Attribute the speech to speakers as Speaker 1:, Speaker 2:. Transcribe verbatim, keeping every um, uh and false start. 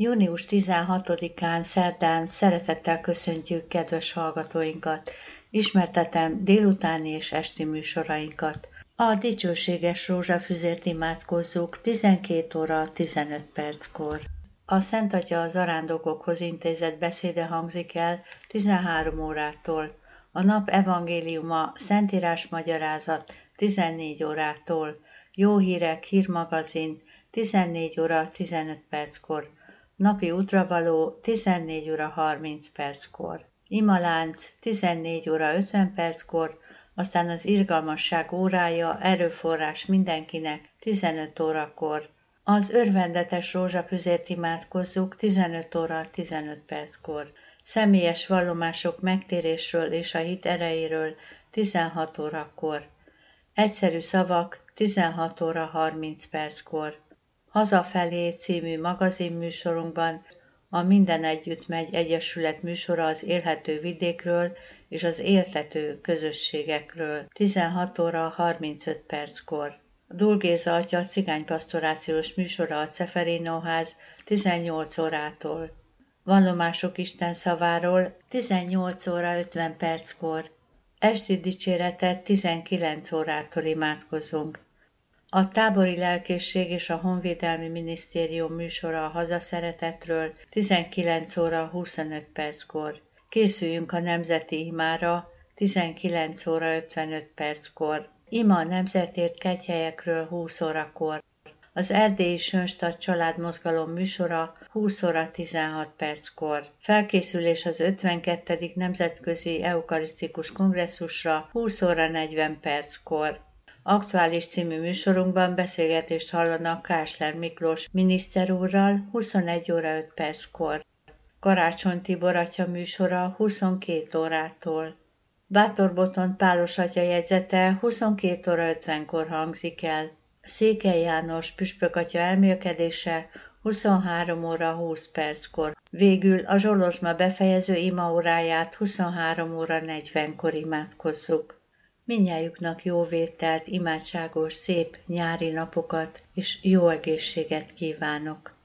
Speaker 1: június tizenhatodikán szerdán szeretettel köszöntjük kedves hallgatóinkat. Ismertetem délutáni és esti műsorainkat. A dicsőséges rózsafüzért imádkozzuk tizenkét óra tizenöt perckor. A Szent Atya a zarándokokhoz intézett beszéde hangzik el tizenhárom órától. A nap evangéliuma Szentírás magyarázat tizennégy órától. Jó hírek hírmagazin tizennégy óra tizenöt perckor. Napi útravaló tizennégy óra harminc perckor. Imalánc tizennégy óra ötven perckor, aztán az irgalmasság órája, erőforrás mindenkinek tizenöt órakor. Az örvendetes rózsafüzért imádkozzuk tizenöt óra tizenöt perckor. Személyes vallomások megtérésről és a hit erejéről tizenhat órakor. Egyszerű szavak tizenhat óra harminc perckor. Hazafelé című magazinműsorunkban a Minden Együtt Megy Egyesület műsora az élhető vidékről és az éltető közösségekről tizenhat óra harmincöt perckor. Dúl Géza atya cigánypasztorációs műsora a Ceferino-ház tizennyolc órától. Vallomások Isten szaváról tizennyolc óra ötven perckor. Esti dicséretet tizenkilenc órától imádkozunk. A tábori lelkészség és a honvédelmi minisztérium műsora a hazaszeretetről tizenkilenc óra huszonöt perckor. Készüljünk a nemzeti imára tizenkilenc óra ötvenöt perckor. Ima a nemzetért kegyhelyekről húsz órakor. Az erdélyi Sönstadt családmozgalom műsora húsz óra tizenhat perckor. Felkészülés az ötvenkettedik nemzetközi eukarisztikus kongresszusra húsz óra negyven perckor. Aktuális című műsorunkban beszélgetést hallanak Kásler Miklós miniszter úrral huszonegy óra öt perckor. Karácsony Tibor atya műsora huszonkét órától. Bátor Botont Pálos atya jegyzete huszonkét óra ötvenkor hangzik el. Székely János püspök atya elmélkedése huszonhárom óra húsz perckor. Végül a Zsolozsma befejező imaóráját huszonhárom óra negyvenkor imádkozzuk. Mindnyájuknak jó vételt, imádságos, szép nyári napokat és jó egészséget kívánok.